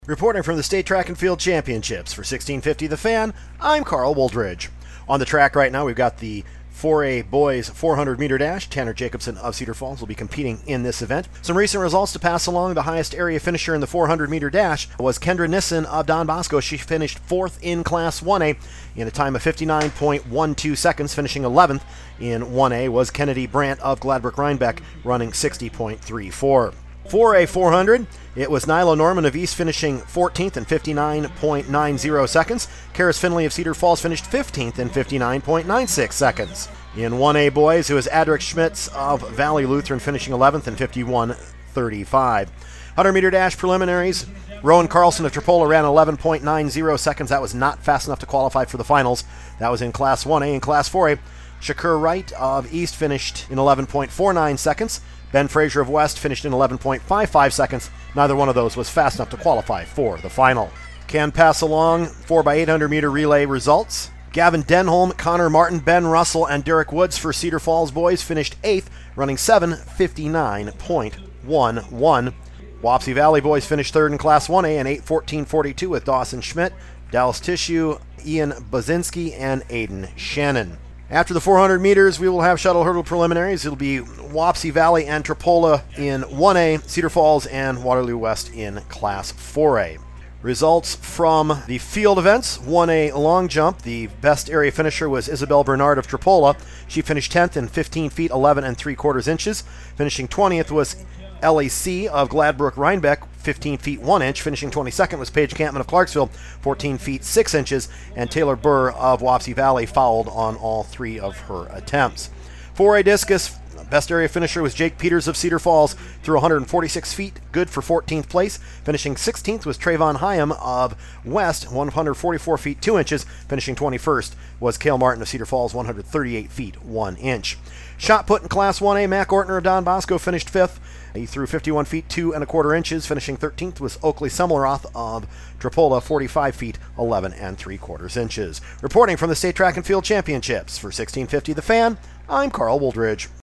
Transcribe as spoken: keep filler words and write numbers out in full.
Reporting from the State Track and Field Championships for sixteen fifty The Fan, I'm Carl Woldridge. On the track right now, we've got the four A boys four hundred meter dash. Tanner Jacobson of Cedar Falls will be competing in this event. Some recent results to pass along. The highest area finisher in the four hundred meter dash was Kendra Nissen of Don Bosco. She finished fourth in Class one A in a time of fifty-nine point one two seconds. Finishing eleventh in one A was Kennedy Brandt of Gladbrook Rhinebeck, running sixty point three four. four A four hundred, it was Nyla Norman of East finishing fourteenth in fifty-nine point nine zero seconds. Karis Finley of Cedar Falls finished fifteenth in fifty-nine point nine six seconds. In one A boys, it was Adric Schmitz of Valley Lutheran finishing eleventh in fifty-one thirty-five. one hundred meter dash preliminaries, Rowan Carlson of Trappola ran eleven point nine zero seconds. That was not fast enough to qualify for the finals. That was in Class one A. In Class four A, Shakur Wright of East finished in eleven point four nine seconds. Ben Fraser of West finished in eleven point five five seconds. Neither one of those was fast enough to qualify for the final. Can pass along four by eight hundred meter relay results. Gavin Denholm, Connor Martin, Ben Russell, and Derek Woods for Cedar Falls boys finished eighth, running seven fifty-nine point one one. Wapsie Valley boys finished third in Class one A and eight fourteen forty-two with Dawson Schmidt, Dallas Tissue, Ian Bazinski, and Aiden Shannon. After the four hundred meters, we will have shuttle hurdle preliminaries. It'll be Wapsie Valley and Trappola in one A, Cedar Falls and Waterloo West in Class four A. Results from the field events. one A long jump. The best area finisher was Isabel Bernard of Trappola. She finished tenth in fifteen feet eleven and three quarters inches. Finishing twentieth was L A C of Gladbrook Rhinebeck, fifteen feet one inch. Finishing twenty-second was Paige Campman of Clarksville, fourteen feet six inches. And Taylor Burr of Wapsie Valley fouled on all three of her attempts. four A discus, best area finisher was Jake Peters of Cedar Falls, through one hundred forty-six feet, good for fourteenth place. Finishing sixteenth was Trayvon Hyam of West, one hundred forty-four feet two inches. Finishing twenty-first was Cale Martin of Cedar Falls, one hundred thirty-eight feet one inch. Shot put in Class one A, Mac Ortner of Don Bosco finished fifth. He threw fifty-one feet two and a quarter inches. Finishing thirteenth was Oakley Semmelroth of Trappola, forty-five feet eleven and three quarters inches. Reporting from the State Track and Field Championships for sixteen fifty The Fan, I'm Carl Woldridge.